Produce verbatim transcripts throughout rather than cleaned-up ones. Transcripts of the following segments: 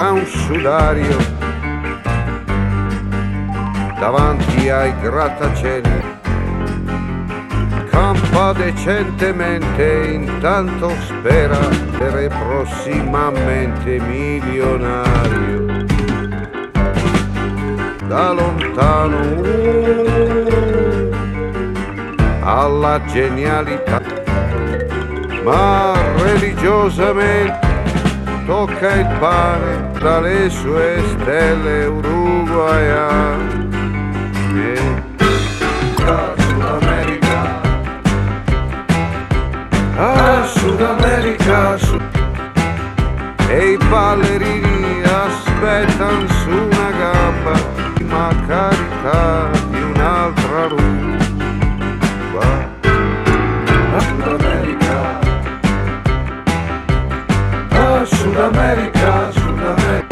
a un sudario davanti ai grattacieli, campa decentemente, intanto spera essere prossimamente milionario. Da lontano uh, alla genialità, ma religiosamente tocca il pane dalle sue stelle uruguaiane. A Sud America, a Sud America, Sud. E i ballerini aspettano su una gamba, ma carità di un'altra ruba. A Sud America, a Sud America, Sud America.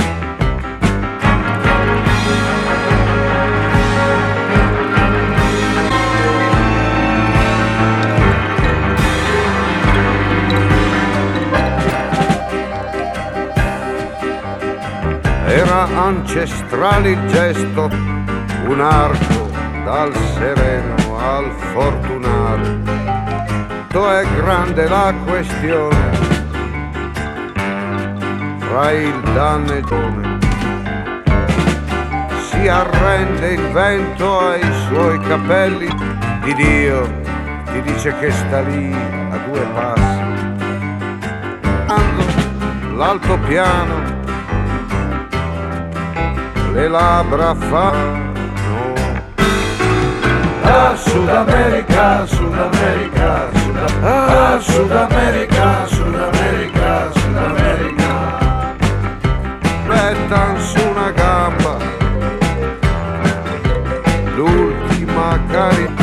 Era ancestrale il gesto, un arco dal sereno al fortunato. È grande la questione fra il danneggione. Si arrende il vento ai suoi capelli, di Dio ti dice che sta lì a due passi. L'altopiano le labbra fanno. A Sud America, Sud America, Sud America, Sud America, Sud America, Sud America. Mettan su una gamba l'ultima carità.